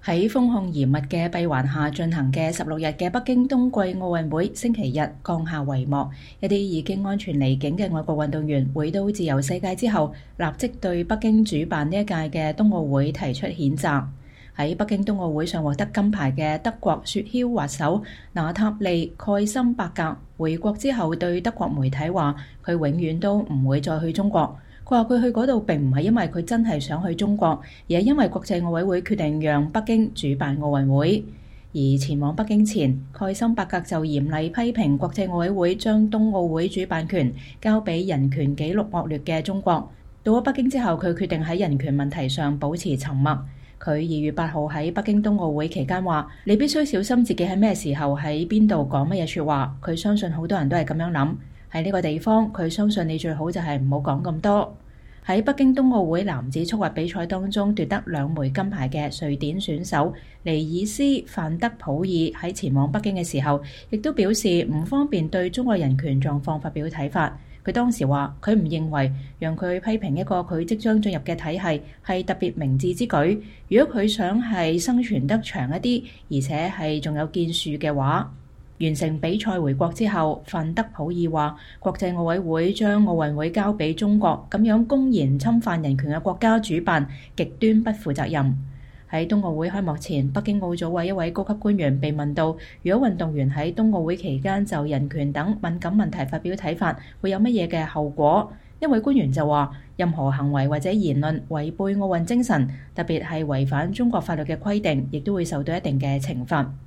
喺封控嚴密嘅閉環下進行嘅16日嘅北京冬季奧運會星期日降下帷幕，一啲已經安全離境嘅外國運動員回到自由世界之後，立即對北京主辦呢一屆嘅冬奧會提出譴責。喺北京冬奧會上獲得金牌嘅德國雪橇滑手娜塔莉蓋森伯格回國之後對德國媒體話：佢永遠都唔會再去中國。佢話佢去嗰度並唔係因為佢真係想去中國，而係因為國際奧委會決定讓北京主辦奧運會。而前往北京前，蓋森伯格就嚴厲批評國際奧委會將冬奧會主辦權交俾人權紀錄惡劣嘅中國。到咗北京之後，佢決定喺人權問題上保持沉默。佢2月8號喺北京冬奧會期間話：你必須小心自己喺咩時候喺邊度講乜嘢説話。佢相信好多人都係咁樣諗。喺呢個地方，佢相信你最好就係唔好講咁多。喺北京冬奧會男子速滑比賽當中奪得2枚金牌嘅瑞典選手尼爾斯范德普爾喺前往北京嘅時候，亦都表示唔方便對中國人權狀況發表睇法。佢當時話：佢唔認為讓佢批評一個佢即將進入嘅體系係特別明智之舉。如果佢想係生存得長一啲，而且係仲有建樹嘅話。完成比賽回國之後，范德普爾話：國際奧委會將奧運會交俾中國，咁樣公然侵犯人權嘅國家主辦，極端不負責任。喺冬奧會開幕前，北京奧組委一位高級官員被問到，如果運動員喺冬奧會期間就人權等敏感問題發表睇法，會有乜嘢嘅後果？一位官員就話：任何行為或者言論違背奧運精神，特別係違反中國法律嘅規定，亦都會受到一定嘅懲罰。